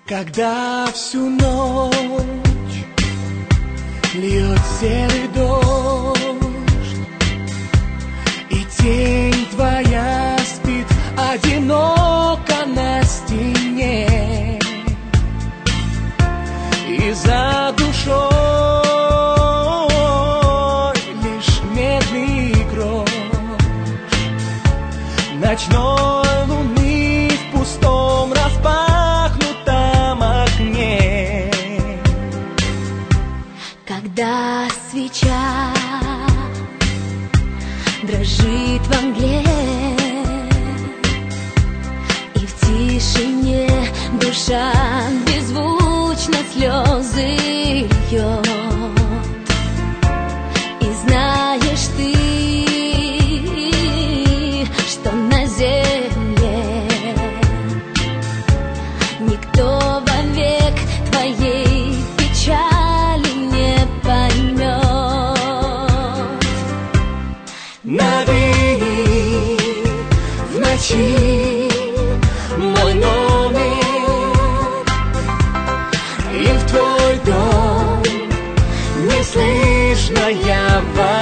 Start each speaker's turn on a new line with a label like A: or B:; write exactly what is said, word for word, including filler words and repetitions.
A: Когда всю ночь льет серый дождь, и тень твоя спит одиноко на стене, и за душой лишь медный грош ночной луны в пустом распахнутом окне.
B: Когда свеча дрожит во мгле, и в тишине душа беззвучно слезы льет, и знаешь ты, что на земле никто вовек твоей печали не поймет.
A: Набери в ночи мой номер, и в твой дом неслышно я войду.